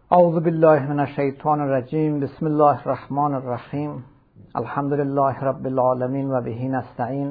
اعوذ بالله من الشیطان الرجیم. بسم الله الرحمن الرحیم. الحمد لله رب العالمین و به نستعین.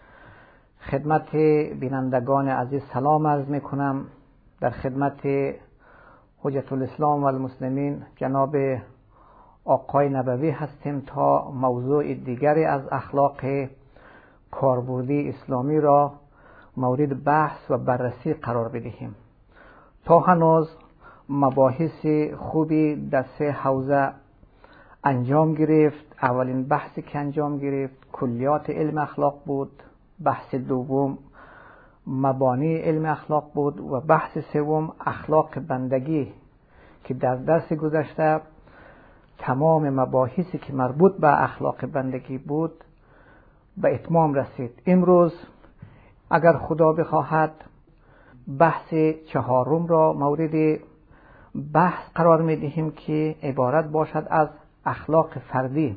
خدمت بینندگان عزیز سلام عرض میکنم. در خدمت حجت الاسلام و المسلمین جناب آقای نبوی هستیم تا موضوع دیگری از اخلاق کاربردی اسلامی را مورد بحث و بررسی قرار بدهیم. تا هنوز مباحث خوبی در سه حوزه انجام گرفت. اولین بحثی که انجام گرفت کلیات علم اخلاق بود، بحث دوم مبانی علم اخلاق بود و بحث سوم اخلاق بندگی که در درس گذشته تمام مباحثی که مربوط به اخلاق بندگی بود به اتمام رسید. امروز اگر خدا بخواهد بحث چهارم را مورد بحث قرار میدهیم که عبارت باشد از اخلاق فردی.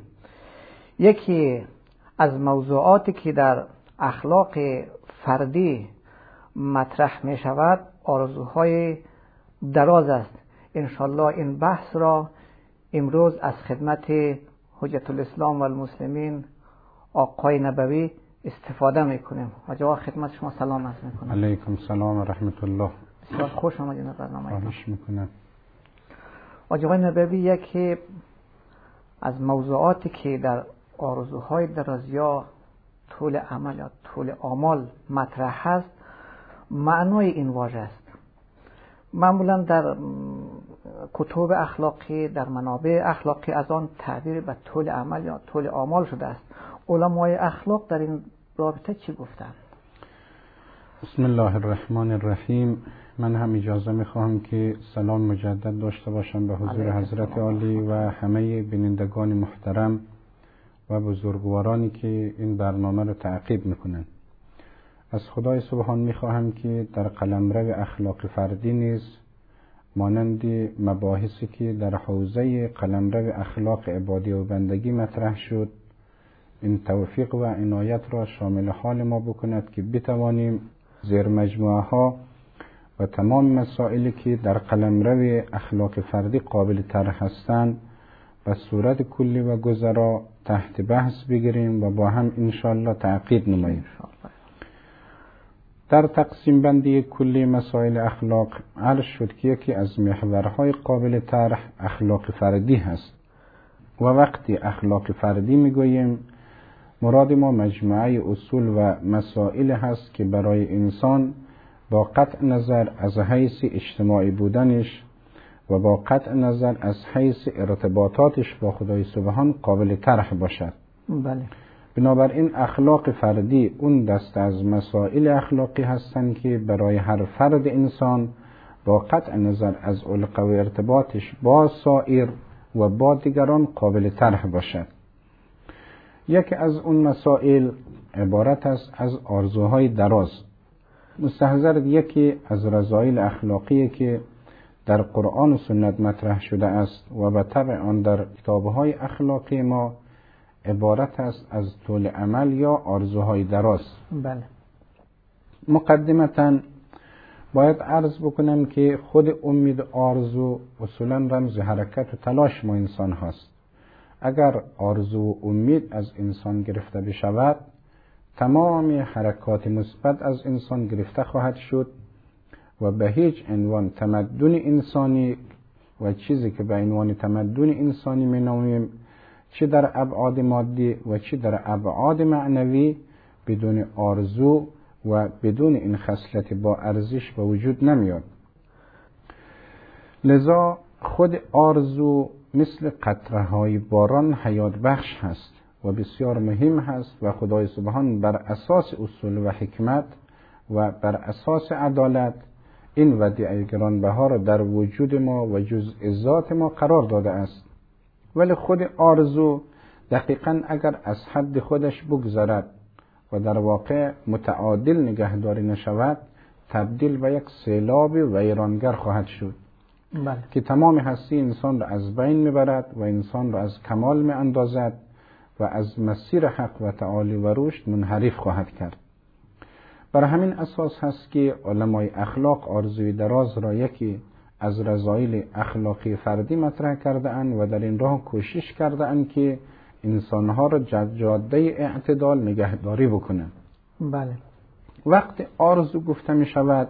یکی از موضوعاتی که در اخلاق فردی مطرح می شود آرزوهای دراز است. انشالله این بحث را امروز از خدمت حجت الاسلام و المسلمین آقای نبوی استفاده میکنیم. حاجی خدمت شما سلام عرض میکنم. علیکم سلام و رحمت الله. بسیار خوش آمدید در برنامه. خواهش میکنم. آقای نبوی یکی از موضوعاتی که در آرزوهای دراز یا طول عمل یا طول آمال مطرح است معنای این واژه است. معمولا در کتب اخلاقی در منابع اخلاقی از آن تعبیر به طول عمل یا طول آمال شده است. علمای اخلاق در این رابطه چی گفتند؟ بسم الله الرحمن الرحیم. من هم اجازه میخواهم که سلام مجدد داشته باشم به حضور حضرت عالی و همه بینندگان محترم و بزرگوارانی که این برنامه را تعقیب میکنند. از خدای سبحان میخواهم که در قلمرو اخلاق فردی نیز مانند مباحثی که در حوزه قلمرو اخلاق عبادی و بندگی مطرح شد این توفیق و عنایت را شامل حال ما بکند که بتوانیم زیر مجموعه ها و تمام مسائلی که در قلمرو اخلاق فردی قابل طرح هستند به صورت کلی و گذرا تحت بحث بگیریم و با هم انشاءالله تعقیب نماییم. در تقسیم بندی کلی مسائل اخلاق عرض شد که یکی از محورهای قابل طرح اخلاق فردی هست و وقتی اخلاق فردی میگوییم مراد ما مجموعه اصول و مسائل هست که برای انسان با قطع نظر از حیث اجتماعی بودنش و با قطع نظر از حیث ارتباطاتش با خدای سبحان قابل طرح باشد. بله. بنابراین اخلاق فردی اون دسته از مسائل اخلاقی هستند که برای هر فرد انسان با قطع نظر از علقه و ارتباطش با سایر و با دیگران قابل طرح باشد. یکی از اون مسائل عبارت است از آرزوهای دراز. مستحضر یکی از رذایل اخلاقی که در قرآن و سنت مطرح شده است و به طبع آن در کتابهای اخلاقی ما عبارت است از طول عمل یا آرزوهای دراز. بله. مقدمتاً باید عرض بکنم که خود امید آرزو اصولاً رمز حرکت و تلاش ما انسان هست. اگر آرزو و امید از انسان گرفته بشود تمام حرکات مثبت از انسان گرفته خواهد شد و به هیچ عنوان تمدن انسانی و چیزی که به عنوان تمدن انسانی می‌نامیم چه در ابعاد مادی و چه در ابعاد معنوی بدون آرزو و بدون این خصلت با ارزش به وجود نمیاد. لذا خود آرزو مثل قطره‌های باران حیات بخش هست و بسیار مهم هست و خدای سبحان بر اساس اصول و حکمت و بر اساس عدالت این ودیعه گرانبها را در وجود ما و جزء ذات ما قرار داده است. ولی خود آرزو دقیقاً اگر از حد خودش بگذرد و در واقع متعادل نگهداری نشود تبدیل به یک سیلاب ویرانگر خواهد شد. بله. که تمام هستی انسان را از بین میبرد و انسان را از کمال میاندازد و از مسیر حق و تعالی و رشد منحرف خواهد کرد. بر همین اساس هست که علمای اخلاق آرزوی دراز را یکی از رذایل اخلاقی فردی مطرح کرده اند و در این راه کوشش کرده اند که انسانها را جاده اعتدال نگهداری بکنند. بله. وقتی آرزو گفته می شود،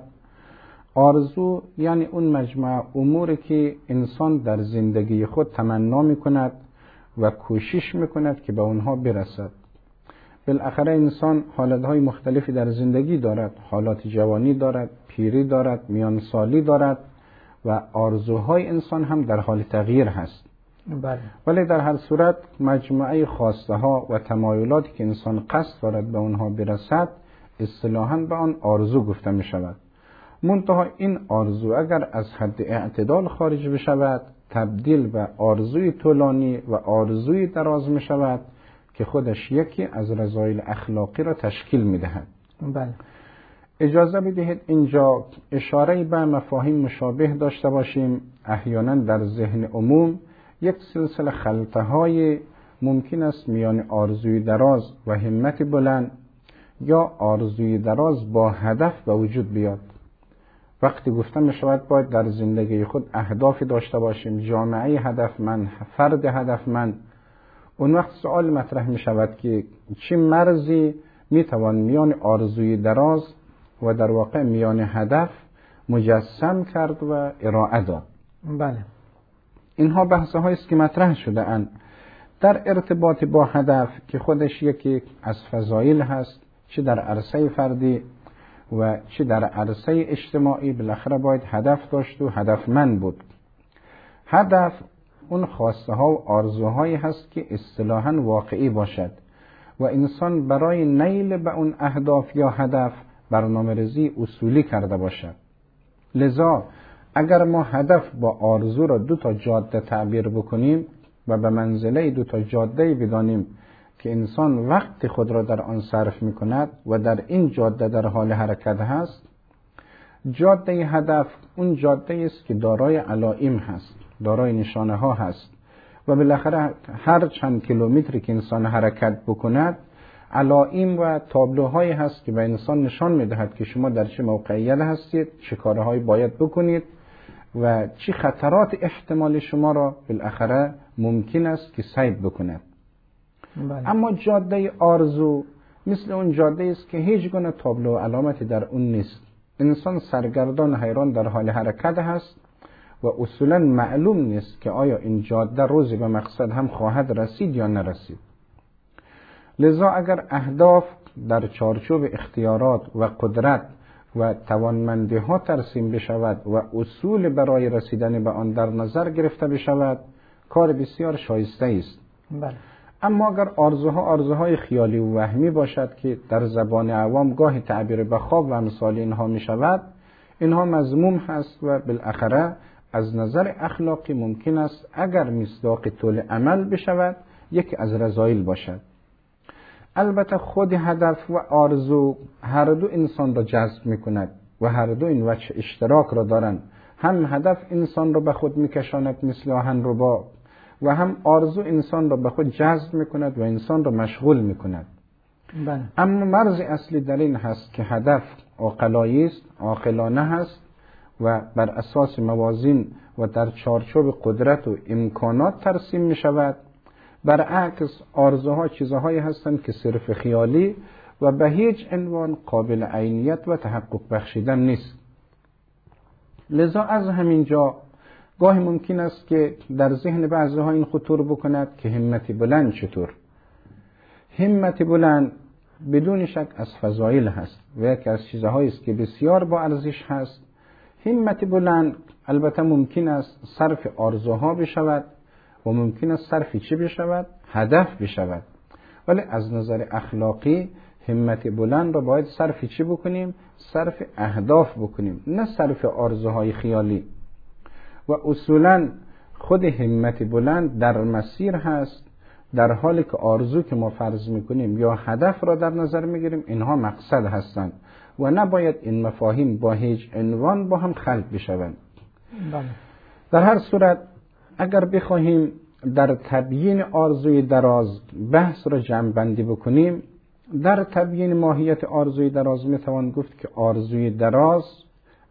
آرزو یعنی اون مجموعه اموری که انسان در زندگی خود تمنا می کند و کوشش می کند که به اونها برسد. بالاخره انسان حالتهای مختلفی در زندگی دارد، حالات جوانی دارد، پیری دارد، میانسالی دارد و آرزوهای انسان هم در حال تغییر هست. بله. ولی در هر صورت مجموعه خواسته ها و تمایلاتی که انسان قصد دارد به اونها برسد اصطلاحاً به آن آرزو گفته می شود. منتها این آرزو اگر از حد اعتدال خارج بشود تبدیل به آرزوی طولانی و آرزوی دراز می شود که خودش یکی از رذایل اخلاقی را تشکیل می دهد. بله. اجازه بدهید اینجا اشاره به مفاهیم مشابه داشته باشیم. احیانا در ذهن عموم یک سلسله خلطه های ممکن است میان آرزوی دراز و همت بلند یا آرزوی دراز با هدف به وجود بیاد. وقتی گفته می شود باید در زندگی خود اهدافی داشته باشیم، جامعه هدفمند، فرد هدفمند، اون وقت سوال مطرح می شود که چه مرزی می توان میان آرزوی دراز و در واقع میان هدف مجسم کرد و ارائه داد. بله. اینها بحث هایی است که مطرح شده اند در ارتباط با هدف که خودش یکی از فضایل هست، چه در عرصه فردی و چه در عرصه اجتماعی. بالاخره باید هدف داشت و هدفمند بود. هدف اون خواسته ها و آرزوهایی هست که اصطلاحاً واقعی باشد و انسان برای نیل به اون اهداف یا هدف برنامه‌ریزی اصولی کرده باشد. لذا اگر ما هدف با آرزو را دو تا جاده تعبیر بکنیم و به منزله دو تا جاده بدانیم که انسان وقت خود را در آن صرف می کند و در این جاده در حال حرکت هست، جاده هدف اون جاده است که دارای علائم هست، دارای نشانه ها هست و بالاخره هر چند کیلومتری که انسان حرکت بکند علائم و تابلوهایی هست که به انسان نشان می دهد که شما در چه موقعیت هستید، چه کارهایی باید بکنید و چه خطرات احتمال شما را بالاخره ممکن است که صید بکند. بله. اما جاده آرزو مثل اون جاده است که هیچ گونه تابلو و علامتی در اون نیست. انسان سرگردان حیران در حال حرکت هست و اصولا معلوم نیست که آیا این جاده روزی به مقصد هم خواهد رسید یا نرسید. لذا اگر اهداف در چارچوب اختیارات و قدرت و توانمندی ها ترسیم بشود و اصول برای رسیدن به آن در نظر گرفته بشود کار بسیار شایسته است. بله. اما اگر آرزوهای خیالی و وهمی باشد که در زبان عوام گاهی تعبیر به خواب و امثال اینها می شود، اینها مذموم هست و بالاخره از نظر اخلاقی ممکن است اگر مصداق طول عمل بشود یکی از رذایل باشد. البته خود هدف و آرزو هر دو انسان را جذب می کند و هر دو این وجه اشتراک را دارند. هم هدف انسان را به خود می کشاند مثل آهنربا و هم آرزو انسان را به خود جذب می کند و انسان را مشغول می کند. بله. اما مرز اصلی در این هست که هدف عاقلانه است، عاقلانه هست و بر اساس موازین و در چارچوب قدرت و امکانات ترسیم می شود. برعکس آرزوها چیزهایی هستند که صرف خیالی و به هیچ عنوان قابل عینیت و تحقق بخشیدن نیست. لذا از همین جا گاهی ممکن است که در ذهن بعضی‌ها این خطور بکند که همت بلند چطور؟ همت بلند بدون شک از فضایل هست و یکی از چیزهایی است که بسیار با ارزش هست. همت بلند البته ممکن است صرف آرزوها بشود و ممکن است صرف چی بشود؟ هدف بشود. ولی از نظر اخلاقی همت بلند را باید صرف چی بکنیم؟ صرف اهداف بکنیم، نه صرف آرزوهای خیالی. و اصولا خود همت بلند در مسیر هست، در حالی که آرزو که ما فرض میکنیم یا هدف را در نظر میگیریم اینها مقصد هستند و نباید این مفاهیم با هیچ عنوان با هم خلط بشوند. بله. در هر صورت اگر بخواهیم در تبیین آرزوی دراز بحث را جمع بندی بکنیم، در تبیین ماهیت آرزوی دراز میتوان گفت که آرزوی دراز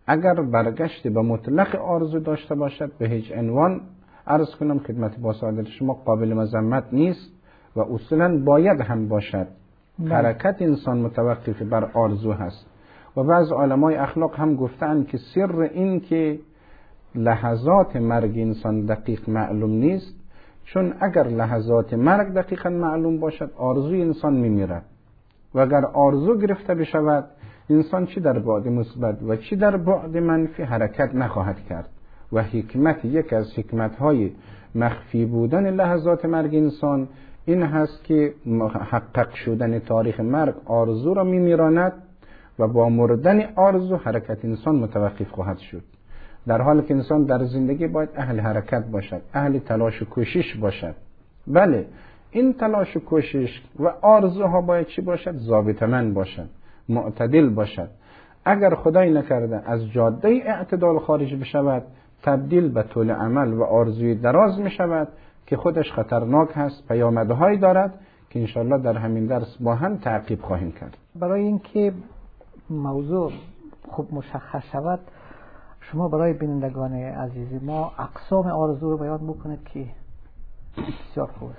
اگر برگشت به مطلق آرزو داشته باشد به هیچ عنوان عرض کنم خدمت باسعادت شما قابل مذمت نیست و اصولا باید هم باشد. حرکت انسان متوقف بر آرزو هست و بعض علمای اخلاق هم گفتن که سر این که لحظات مرگ انسان دقیق معلوم نیست، چون اگر لحظات مرگ دقیقا معلوم باشد آرزوی انسان میمیرد و اگر آرزو گرفته بشود انسان چی در بعد مثبت و چی در بعد منفی حرکت نخواهد کرد. و حکمت، یک از حکمت‌های مخفی بودن لحظات مرگ انسان این هست که محقق شدن تاریخ مرگ آرزو را میمیراند و با مردن آرزو حرکت انسان متوقف خواهد شد. در حالی که انسان در زندگی باید اهل حرکت باشد، اهل تلاش و کوشش باشد. بله، این تلاش و کوشش و آرزوها باید چی باشد؟ ضابطه‌مند باشد، معتدل باشد. اگر خدای نکرده از جاده اعتدال خارج بشود تبدیل به طول عمل و آرزوی دراز می شود که خودش خطرناک هست، پیامدهایی دارد که انشالله در همین درس با هم تعقیب خواهیم کرد. برای اینکه موضوع خوب مشخص شود شما برای بینندگان عزیز ما اقسام آرزو رو بیان بکنید که بسیار خوبه.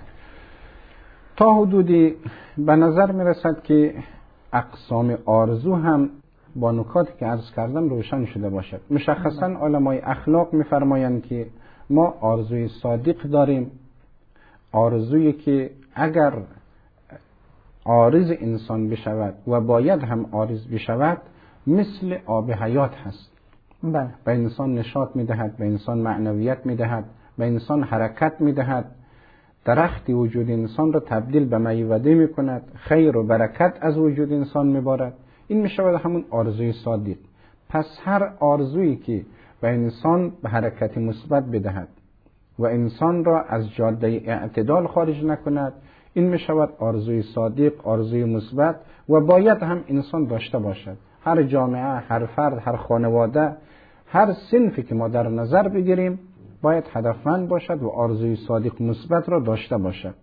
تا حدودی به نظر می رسد که اقسام آرزو هم با نکاتی که عرض کردم روشن شده باشد. مشخصا علمای اخلاق می‌فرمایند که ما آرزوی صادق داریم، آرزویی که اگر عارض انسان بشود و باید هم عارض بشود مثل آب حیات هست. بله. به انسان نشاط می‌دهد، به انسان معنویت می‌دهد، به انسان حرکت می‌دهد. درخت وجود انسان را تبدیل به میوه‌ده می‌کند، خیر و برکت از وجود انسان می‌بارد. این می‌شود همون آرزوی صادق. پس هر آرزویی که به انسان به حرکت مثبت بدهد و انسان را از جاده اعتدال خارج نکند این می‌شود آرزوی صادق، آرزوی مثبت و باید هم انسان داشته باشد. هر جامعه، هر فرد، هر خانواده، هر صنفی که ما در نظر بگیریم باید هدفمند باشد و آرزوی صادق مثبت را داشته باشد.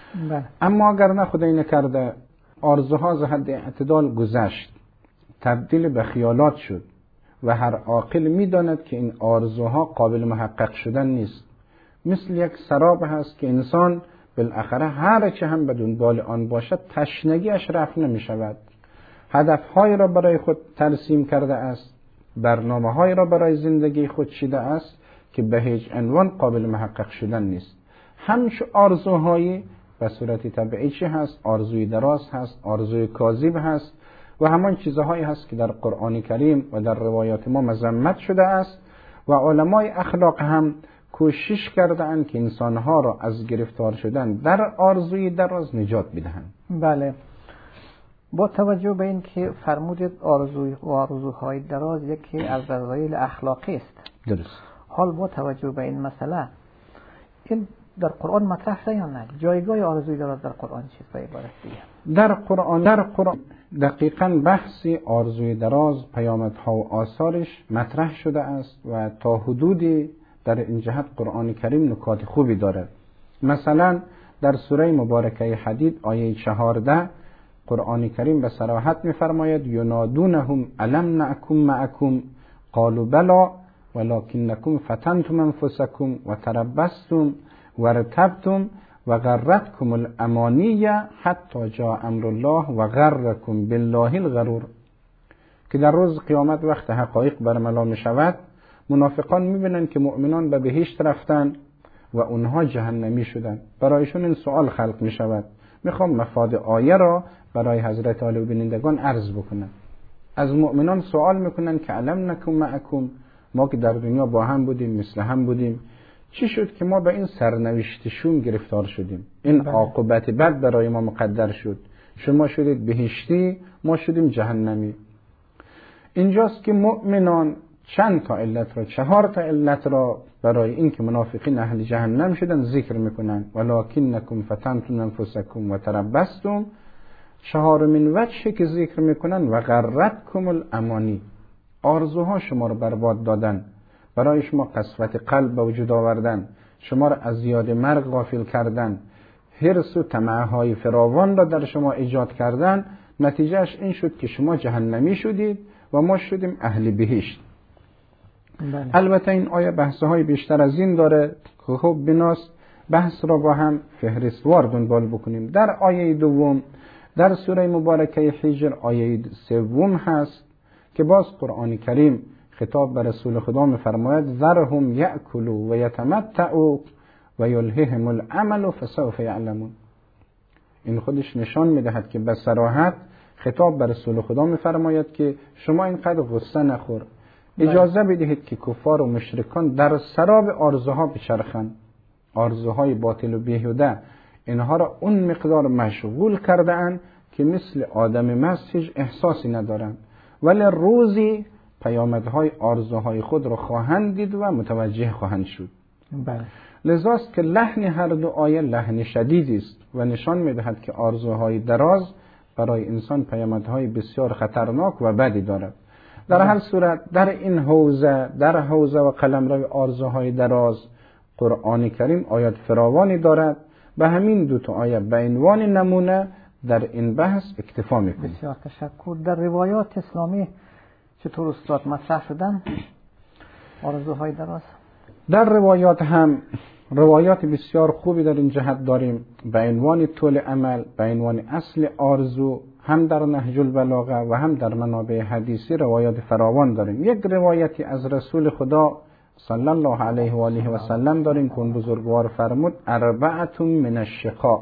اما اگر نه خدای نکرده آرزوها از حد اعتدال گذشت، تبدیل به خیالات شد و هر عاقل می‌داند که این آرزوها قابل محقق شدن نیست. مثل یک سراب هست که انسان بالاخره هر چه هم به دنبال آن باشد تشنگیش رفع نمی‌شود. هدف‌هایی را برای خود ترسیم کرده است، برنامه‌هایی را برای زندگی خود چیده است که به هیچ عنوان قابل محقق شدن نیست. همش آرزوهایی به صورت طبیعی چی هست؟ آرزوی دراز هست، آرزوی کاذب هست و همان چیزهایی هست که در قرآن کریم و در روایات ما مذمت شده است و علمای اخلاق هم کوشش کردند که انسانها را از گرفتار شدن در آرزوی دراز نجات بدهند. بله، با توجه به این که فرمودید آرزوهای دراز یکی از رذایل اخلاقی است. درست. حال با توجه به این مسئله این در قرآن مطرح شده یا نه؟ جایگاه آرزوی دراز در قرآن چیست به عبارت دیگه؟ در قرآن دقیقاً بحثی آرزوی دراز، پیامدها و آثارش مطرح شده است و تا حدودی در این جهت قرآن کریم نکات خوبی دارد. مثلا در سوره مبارکه حدید آیه 14 قرآن کریم به صراحت می‌فرماید ینادونهم الم نکن معکم قالوا بلی ولکنکم فتنتم انفسکم و تربصتم وارتبتم و غرتکم الامانی حتی جاء امر الله و غرکم بالله الغرور. که در روز قیامت وقت حقایق برملا می شود منافقان می بینند که مؤمنان به بهشت رفتن و اونها جهنمی شدن. برایشون این سوال خلق می شود. میخوام مفاد آیه را برای حضرت عالی و بینندگان عرض بکنم. از مؤمنان سوال میکنن که علم نکن معکم، ما که در دنیا با هم بودیم، مثل هم بودیم، چی شد که ما به این سرنوشت شوم گرفتار شدیم؟ این عاقبت بد برای ما مقدر شد. شما شدید بهشتی، ما شدیم جهنمی. اینجاست که مؤمنان چند تا علت را، 4 تا علت را برای این که منافقین اهل جهنم شدن ذکر میکنن. ولکنکم فتنتم انفسکم و تربصتم. 4مین وجهی که ذکر میکنن و غرتکم الامانی، آرزوها شما را برباد دادن، برای شما قسوت قلب به وجود آوردن، شما را از یاد مرگ غافل کردن، حرص و طمع‌های فراوان را در شما ایجاد کردن. نتیجهش این شد که شما جهنمی شدید و ما شدیم اهل بهشت. البته این آیه بحث‌های بیشتر از این داره که خب بناست بحث را با هم فهرستوار دنبال بکنیم. در آیه دوم در سوره مبارکه حجر آیه سوم هست که باز قرآن کریم خطاب به رسول خدا می‌فرماید ذرهم یأکلوا و یتمتعوا و یلههم الامل فسوف یعلمون. این خودش نشان می‌دهد که به صراحت خطاب به رسول خدا می‌فرماید که شما اینقدر غصه نخور، اجازه بدهید که کفار و مشرکان در سراب آرزوها بچرخند، آرزوهای باطل و بیهوده اینها را اون مقدار مشغول کرده اند که مثل آدم مست هیچ احساسی ندارند، ولی روزی پیامدهای آرزوهای خود را خواهند دید و متوجه خواهند شد. لذاست که لحن هر دو آیه لحن شدیدی است و نشان می‌دهد که آرزوهای دراز برای انسان پیامدهای بسیار خطرناک و بدی دارد. در هر صورت در این حوزه، در حوزه و قلمرو آرزوهای دراز، قرآن کریم آیات فراوانی دارد. به همین دو تا آیه به عنوان نمونه در این بحث اکتفا می‌کنیم. بسیار تشکر. در روایات اسلامی چطور استاد مطرح شدن آرزوهای دراز؟ در روایات هم روایات بسیار خوبی در این جهت داریم به عنوان طول امل، به عنوان اصل آرزو، هم در نهج البلاغه و هم در منابع حدیثی روایات فراوان داریم. یک روایتی از رسول خدا صلی الله علیه و آله و سلم داریم که اون بزرگوار فرمود اربعه من الشقاء،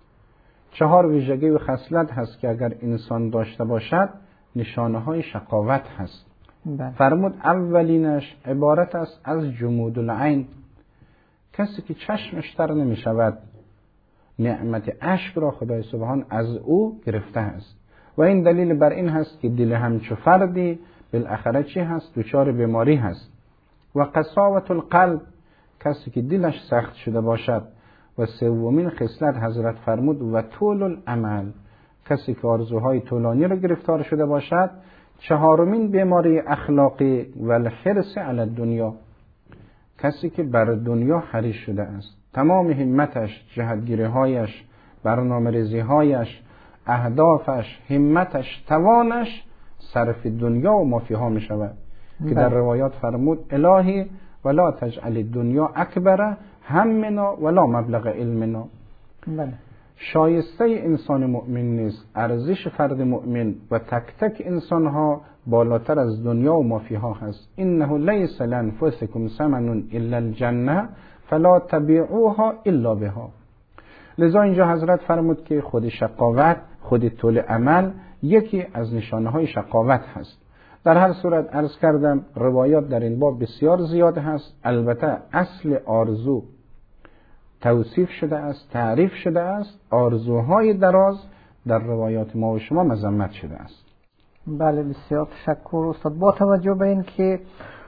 4 ویژگی و خصلت هست که اگر انسان داشته باشد نشانه های شقاوت هست. فرمود اولینش عبارت است از جمود العین، کسی که چشمش تر نمی شود، نعمت اشک را خدای سبحان از او گرفته است و این دلیل بر این هست که دل همچو فردی بالاخره چی هست؟ دچار بیماری هست. و قساوت القلب، کسی که دلش سخت شده باشد. و سومین خصلت حضرت فرمود و طول الامل، کسی که آرزوهای طولانی را گرفتار شده باشد. چهارمین بیماری اخلاقی و الحرص علی الدنیا، کسی که بر دنیا حریص شده است، تمام همتش، جهتگیری‌هایش، برنامه‌ریزی‌هایش، اهدافش، همتش، توانش صرف دنیا و ما فیها می شود که در روایات فرمود الهی ولا تجعل الدنیا اکبر همنا ولا مبلغ علمنا. شایسته انسان مؤمن نیست، ارزش فرد مؤمن و تک تک انسانها بالاتر از دنیا و ما فیها هست. انه لیس لانفسکم ثمن الا الجنه فلا تبیعوها الا بها. لذا اینجا حضرت فرمود که خود شقاوت، خود طول امل یکی از نشانه های شقاوت هست. در هر صورت عرض کردم روایات در این باب بسیار زیاد هست. البته اصل آرزو توصیف شده است، تعریف شده است. آرزوهای دراز در روایات ما و شما مذمت شده است. بله بسیار تشکر استاد. با توجه به این که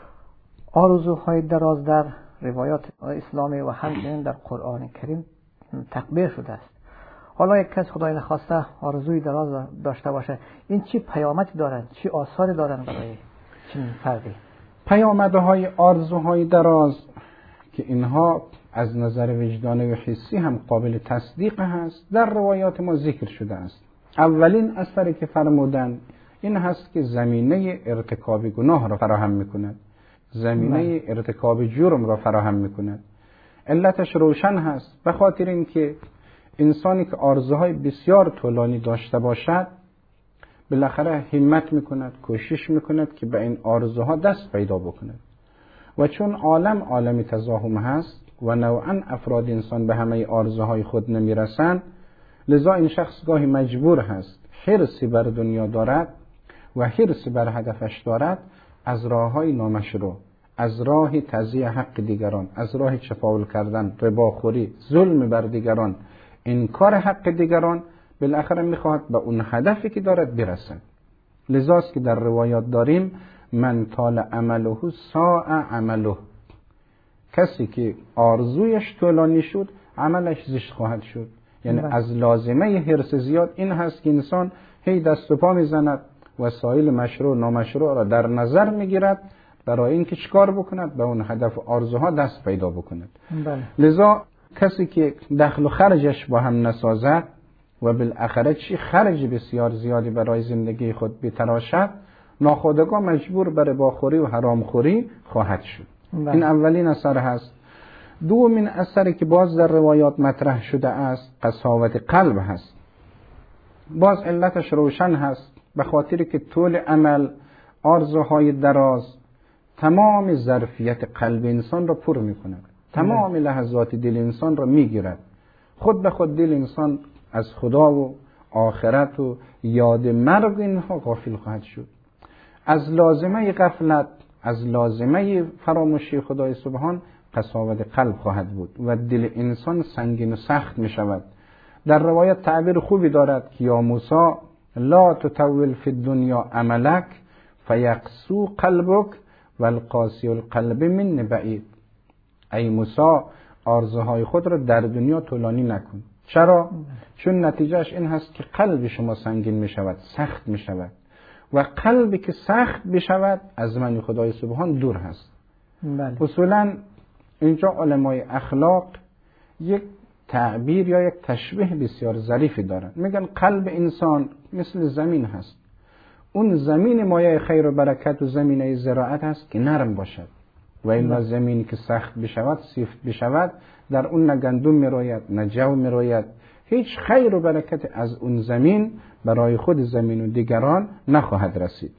آرزوهای دراز در روایات اسلامی و همچنین در قرآن کریم تقبیح شده است، حالا یک کس خدای نخواسته آرزوی دراز داشته باشه، این چی پیامدی دارن، چی آثاری دارن برای چنین فردی؟ پیامدهای آرزوهای دراز که اینها از نظر وجدانی و حسی هم قابل تصدیق هست در روایات ما ذکر شده است. اولین اثری که فرمودن این هست که زمینه ارتکاب گناه را فراهم میکند، زمینه ارتکاب جرم را فراهم میکند. علتش روشن هست، به خاطر اینکه انسانی که آرزوهای بسیار طولانی داشته باشد بالاخره همت میکند، کوشش میکند که به این آرزوها دست پیدا بکند و چون عالم تزاحم هست و نوعا افراد انسان به همه آرزوهای خود نمیرسند، لذا این شخص گاهی مجبور هست حرصی بر دنیا دارد و حرصی بر هدفش دارد، از راههای نامشروع، از راه تضییع حق دیگران، از راه چپاول کردن، رباخوری، ظلم بر دیگران، انکار حق دیگران، بالاخره میخواهد به اون هدفی که دارد برسد. لذاست که در روایات داریم من طال عمله ساء عمله، کسی که آرزویش طولانی شد عملش زشت خواهد شد. یعنی از لازمه حرص زیاد این هست که انسان هی دست و پا میزند، وسایل مشروع نامشروع را در نظر میگیرد برای اینکه چیکار بکند، به اون هدف آرزوها دست پیدا بکند. لذا کسی که دخل و خرجش با هم نسازد و بالاخره چی خرج بسیار زیادی برای زندگی خود بتراشد، ناخودآگاه مجبور به رباخوری و حرامخوری خواهد شد. این اولین اثر هست. دومین اثری که باز در روایات مطرح شده است قساوت قلب هست. باز علتش روشن هست، به خاطر که طول عمل، آرزوهای دراز تمام ظرفیت قلب انسان را پر می‌کند، تمام لحظات دل انسان را می‌گیرد. خود به خود دل انسان از خدا و آخرت و یاد مرگ اینها غافل خواهد شد. از لازمه غفلت، از لازمه فراموشی خدای سبحان قساوت قلب خواهد بود و دل انسان سنگین و سخت می شود. در روایت تعبیر خوبی دارد که یا موسی لا تطول فی الدنیا عملک فیقسو قلبک والقاسی القلب من بعید. ای موسی آرزوهای خود را در دنیا طولانی نکن. چرا؟ چون نتیجهش این هست که قلب شما سنگین می شود، سخت می شود و قلبی که سخت بشود از من خدای سبحان دور هست. اصولا اینجا علمای اخلاق یک تعبیر یا یک تشبیه بسیار ظریفی دارن. میگن قلب انسان مثل زمین هست. اون زمین مایه خیر و برکت و زمینه زراعت هست که نرم باشد و این زمینی که سخت بشود، سفت بشود، در اون نه گندم میروید نه جو میروید، هیچ خیر و برکت از اون زمین برای خود زمین و دیگران نخواهد رسید.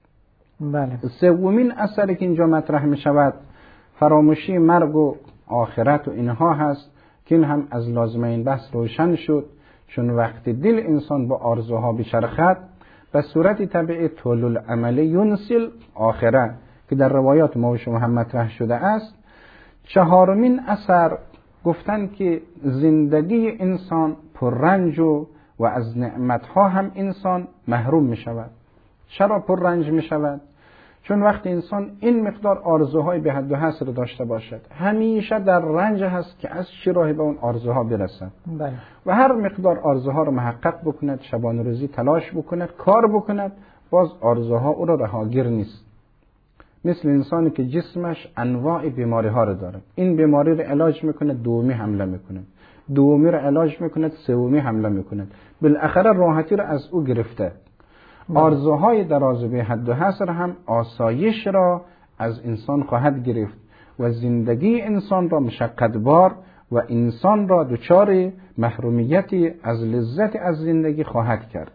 سومین اثری که اینجا مطرح می شود فراموشی مرگ و آخرت و اینها هست که این هم از لازمه این بحث روشن شد. چون وقتی دل انسان با آرزوها بچرخد به صورت طبیعی طول العمل ینسل آخره که در روایات ما و شما هم مطرح شده است. چهارمین اثر گفتن که زندگی انسان پررنج و از نعمتها هم انسان محروم می شود. چرا پررنج می شود؟ چون وقتی انسان این مقدار آرزوهای به حد و حصر داشته باشد همیشه در رنج هست که از چه راهی به اون آرزوها برسد. و هر مقدار آرزوها رو محقق بکند، شبانه روزی تلاش بکند، کار بکند، باز آرزوها او را رهاگیر نیست. مثل انسانی که جسمش انواع بیماری ها رو داره، این بیماری رو علاج میکنه، دومی حمله میکنه، دومی رو علاج میکنه، سومی حمله میکنه، بالاخره راحتی رو از او گرفته. آرزوهای دراز به حد و حصر هم آسایش را از انسان خواهد گرفت و زندگی انسان را مشقتبار و انسان را دچار محرومیتی از لذت از زندگی خواهد کرد.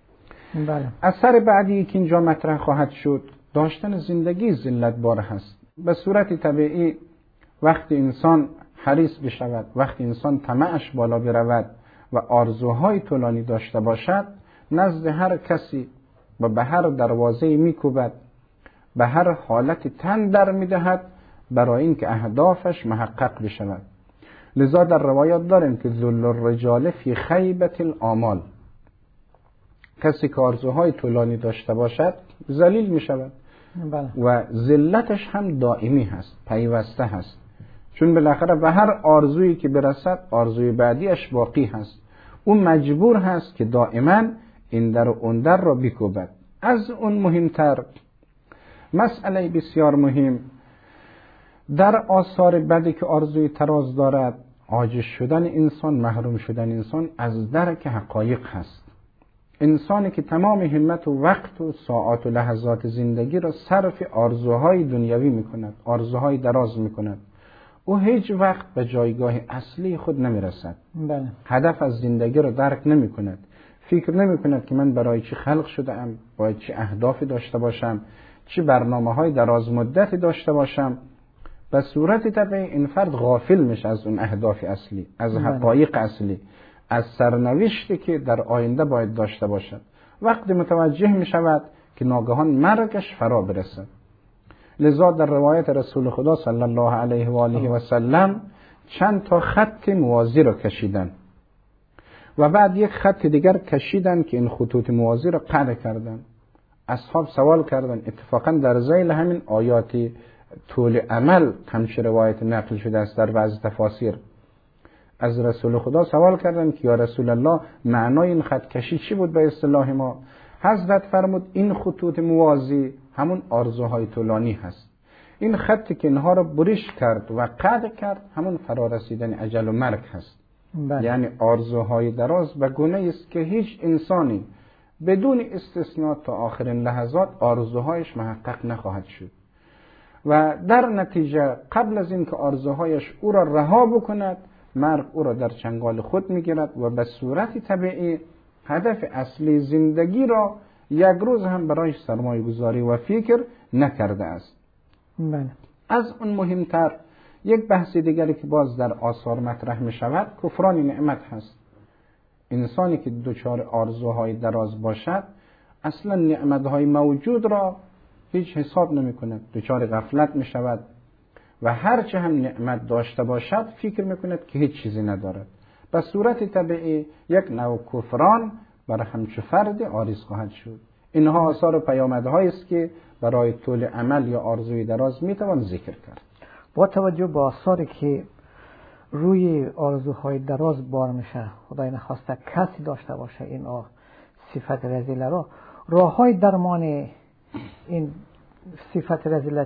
اثر بعدی که اینجا مطرح خواهد شد داشتن زندگی ذلت بار هست. به صورت طبیعی وقتی انسان حریص بشود، وقتی انسان طمعش بالا برود و آرزوهای طولانی داشته باشد، نزد هر کسی و به هر دروازه میکوبد، به هر حالت تن در میدهد برای اینکه اهدافش محقق بشود. لذا در روایات داریم که ذل الرجال فی خیبت الآمال، کسی که آرزوهای طولانی داشته باشد ذلیل می شود و ذلتش هم دائمی هست، پیوسته هست، چون بالاخره به هر آرزویی که برسد آرزوی بعدیش باقی هست. اون مجبور هست که دائما این در و اون در را بکوبد. از اون مهمتر مسئله بسیار مهم در آثار بدی که آرزوی تراز دارد، عاجز شدن انسان، محروم شدن انسان از درک حقایق هست. انسانی که تمام همت و وقت و ساعات و لحظات زندگی را صرف آرزوهای دنیوی میکند، آرزوهای دراز میکند، او هیچ وقت به جایگاه اصلی خود نمیرسد. هدف از زندگی را درک نمیکند، فکر نمیکند که من برای چی خلق شدم، باید چه اهدافی داشته باشم، چه برنامه‌های دراز مدتی داشته باشم. به صورت طبیعی این فرد غافل میشه از اون اهداف اصلی، از حقایق اصلی، از سرنوشتی که در آینده باید داشته باشد. وقتی متوجه می شود که ناگهان مرگش فرا برسد. لذا در روایت رسول خدا صلی الله علیه و آله و سلم چند تا خط موازی را کشیدن و بعد یک خط دیگر کشیدن که این خطوط موازی را قطع کردن. اصحاب سوال کردن، اتفاقا در ذیل همین آیات طول عمل همچه روایت نقل شده است در بعض تفاسیر، از رسول خدا سوال کردن که یا رسول الله معنای این خط کشی چی بود به اصطلاح ما؟ حضرت فرمود این خطوط موازی همون آرزوهای طولانی هست. این خطی که اینها را بریش کرد و قطع کرد همون فرارسیدن اجل و مرگ هست. یعنی آرزوهای دراز به گونه است که هیچ انسانی بدون استثناء تا آخرین لحظات آرزوهایش محقق نخواهد شد و در نتیجه قبل از اینکه آرزوهایش او را رها بکند، مرگ او را در چنگال خود میگیرد و به صورت طبیعی هدف اصلی زندگی را یک روز هم برای سرمایه گذاری و فکر نکرده است. بله. از اون مهمتر یک بحث دیگری که باز در آثار مطرح می شود کفران نعمت هست. انسانی که دچار آرزوهای دراز باشد اصلا نعمتهای موجود را هیچ حساب نمی کند، دچار غفلت می شود و هرچه هم نعمت داشته باشد فکر می کند که هیچ چیزی ندارد. به صورت طبیعی یک نوع کفران برای همچو فرد عارض خواهد شد. اینها آثار و پیامدهایی است که برای طول عمل یا آرزوی دراز می توان ذکر کرد. با توجه به آثاری که روی آرزوهای دراز بار میشه، خدای نخواسته کسی داشته باشه این صفت رذیله را، راههای درمان این صفت رذیله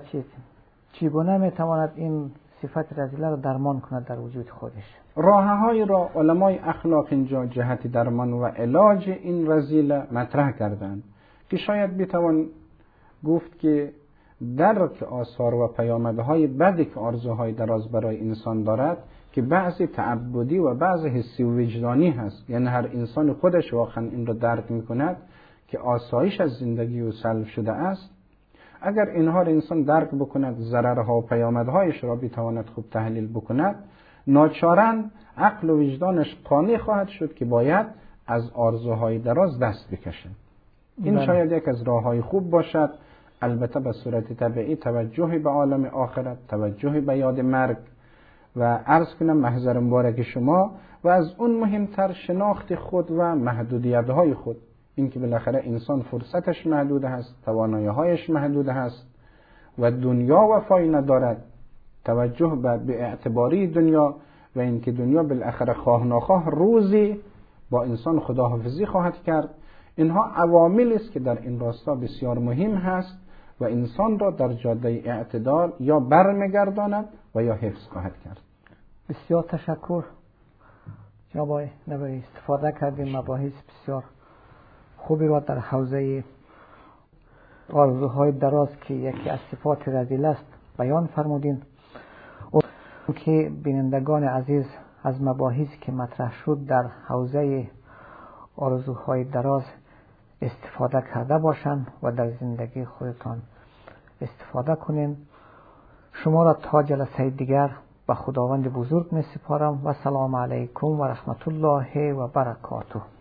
چگونه میتواند این صفت رذیله را درمان کند در وجود خودش؟ راههای را علمای اخلاق اینجا جهت درمان و علاج این رذیله مطرح کردند که شاید بتوان گفت که درک آثار و پیامدهای بدی که آرزوهای دراز برای انسان دارد که بعضی تعبدی و بعضی حسی و وجدانی هست. یعنی هر انسان خودش واقعا این را درک میکند که آسایش از زندگی او سلب شده است. اگر اینها را انسان درک بکند، ضررها و پیامدهایش را بتواند خوب تحلیل بکند، ناچارا عقل و وجدانش قانع خواهد شد که باید از آرزوهای دراز دست بکشد. این شاید یک از راههای خوب باشد، البته به صورت طبیعی توجه به عالم آخرت، توجه به یاد مرگ و عرض کنم محضر مبارک شما و از اون مهمتر شناخت خود و محدودیت‌های خود. این که بالاخره انسان فرصتش محدود هست، توانایی‌هایش محدود هست و دنیا وفایی ندارد. توجه به اعتباری دنیا و اینکه دنیا بالاخره خواه ناخواه روزی با انسان خداحافظی خواهد کرد. اینها عواملی است که در این راستا بسیار مهم هست و انسان را در جاده اعتدال یا برمیگرداند و یا حفظ خواهد کرد. بسیار تشکر جناب آقای نوری، استفاده کردیم مباحث بسیار خوبی را در حوزه آرزوهای دراز که یکی از صفات رذیله است بیان فرمودین و که بینندگان عزیز از مباحثی که مطرح شد در حوزه آرزوهای دراز استفاده کرده باشند و در زندگی خودتان استفاده کنین. شما را تا جلسه دیگر به خداوند بزرگ می سپارم و سلام علیکم و رحمت الله و برکاته.